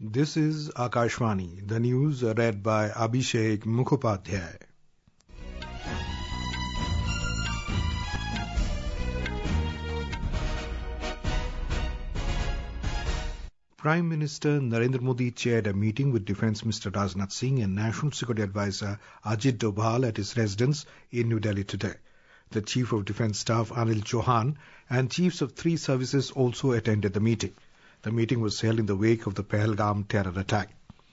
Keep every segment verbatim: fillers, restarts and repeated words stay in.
This is Akashvani. The news read by Abhishek Mukhopadhyay. Prime Minister Narendra Modi chaired a meeting with Defence Minister Rajnath Singh and National Security Advisor Ajit Doval at his residence in New Delhi today. The Chief of Defence Staff Anil Chauhan and chiefs of three services also attended the meeting. The meeting was held in the wake of the Pahalgam terror attack.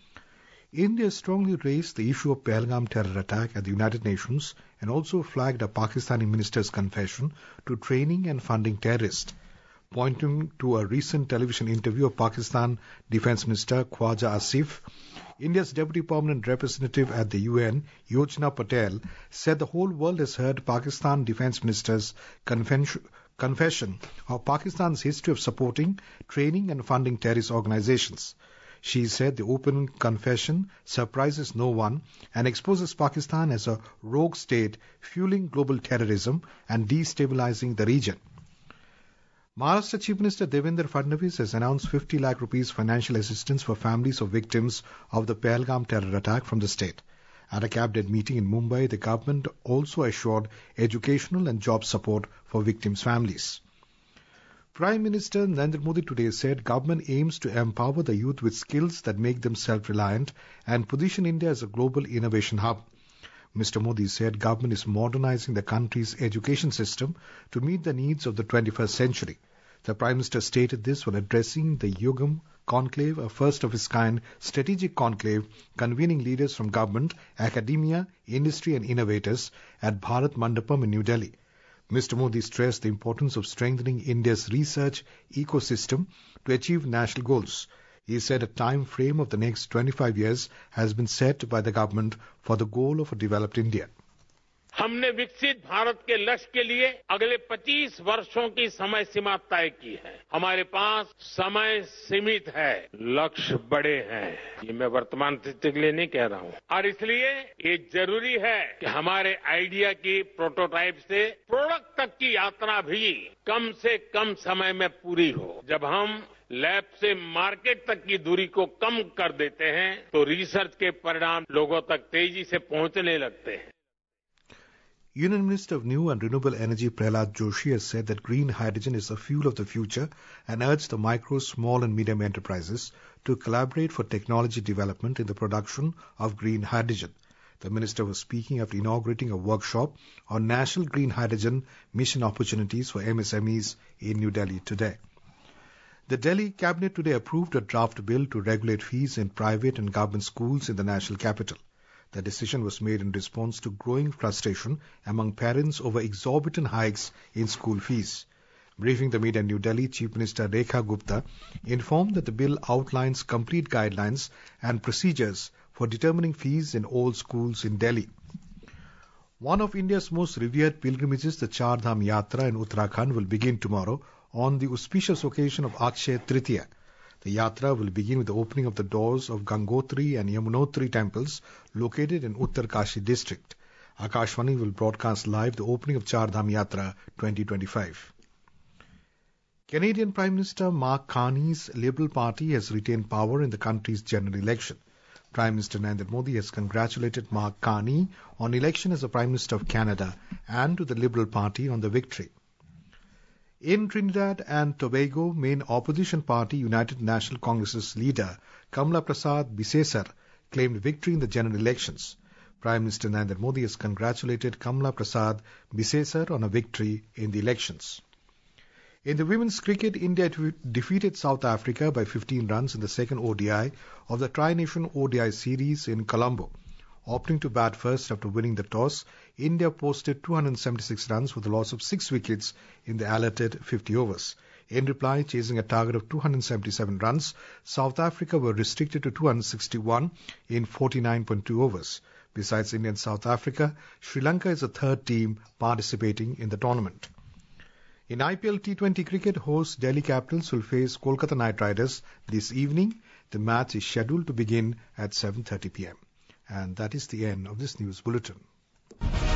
India strongly raised the issue of Pahalgam terror attack at the United Nations and also flagged a Pakistani minister's confession to training and funding terrorists. Pointing to a recent television interview of Pakistan Defence Minister Khwaja Asif, India's Deputy Permanent Representative at the U N, Yojana Patel, said the whole world has heard Pakistan Defence Minister's confession confession of Pakistan's history of supporting, training and funding terrorist organizations. She said the open confession surprises no one and exposes Pakistan as a rogue state fueling global terrorism and destabilizing the region. Maharashtra Chief Minister Devendra Fadnavis has announced fifty lakh rupees financial assistance for families of victims of the Pahalgam terror attack from the state. At a cabinet meeting in Mumbai, the government also assured educational and job support for victims' families. Prime Minister Narendra Modi today said government aims to empower the youth with skills that make them self-reliant and position India as a global innovation hub. Mister Modi said government is modernizing the country's education system to meet the needs of the twenty-first century. The Prime Minister stated this while addressing the Yugam Conclave, a first-of-its-kind strategic conclave convening leaders from government, academia, industry and innovators at Bharat Mandapam in New Delhi. Mister Modi stressed the importance of strengthening India's research ecosystem to achieve national goals. He said a time frame of the next twenty-five years has been set by the government for the goal of a developed India. हमने विकसित भारत के लक्ष्य के लिए अगले पच्चीस वर्षों की समय सीमा तय की है. हमारे पास समय सीमित है, लक्ष्य बड़े हैं. ये मैं वर्तमान स्थिति के लिए नहीं कह रहा हूं और इसलिए ये जरूरी है कि हमारे आइडिया की प्रोटोटाइप से प्रोडक्ट तक की यात्रा भी कम से कम समय में पूरी हो. जब हम लैब से मार्केट तक की दूरी को कम कर देते हैं तो रिसर्च के परिणाम लोगों तक तेजी से पहुंचने लगते हैं. Union Minister of New and Renewable Energy Prahlad Joshi has said that green hydrogen is the fuel of the future and urged the micro, small and medium enterprises to collaborate for technology development in the production of green hydrogen. The minister was speaking after inaugurating a workshop on national green hydrogen mission opportunities for M S M Es in New Delhi today. The Delhi Cabinet today approved a draft bill to regulate fees in private and government schools in the national capital. The decision was made in response to growing frustration among parents over exorbitant hikes in school fees. Briefing the media in New Delhi, Chief Minister Rekha Gupta informed that the bill outlines complete guidelines and procedures for determining fees in all schools in Delhi. One of India's most revered pilgrimages, the Char Dham Yatra in Uttarakhand, will begin tomorrow on the auspicious occasion of Akshaya Tritiya. The Yatra will begin with the opening of the doors of Gangotri and Yamunotri temples located in Uttar Kashi district. Akashvani will broadcast live the opening of Char Dham Yatra twenty twenty-five. Canadian Prime Minister Mark Carney's Liberal Party has retained power in the country's general election. Prime Minister Narendra Modi has congratulated Mark Carney on election as the Prime Minister of Canada and to the Liberal Party on the victory. In Trinidad and Tobago, main opposition party United National Congress's leader Kamla Prasad Bisesar claimed victory in the general elections. Prime Minister Narendra Modi has congratulated Kamla Prasad Bisesar on a victory in the elections. In the women's cricket, India defeated South Africa by fifteen runs in the second O D I of the Tri-Nation O D I series in Colombo. Opting to bat first after winning the toss, India posted two hundred seventy-six runs with a loss of six wickets in the allotted fifty overs. In reply, chasing a target of two hundred seventy-seven runs, South Africa were restricted to two hundred sixty-one in forty-nine point two overs. Besides India and South Africa, Sri Lanka is the third team participating in the tournament. In I P L T twenty cricket, host Delhi Capitals will face Kolkata Knight Riders this evening. The match is scheduled to begin at seven thirty p m And that is the end of this news bulletin.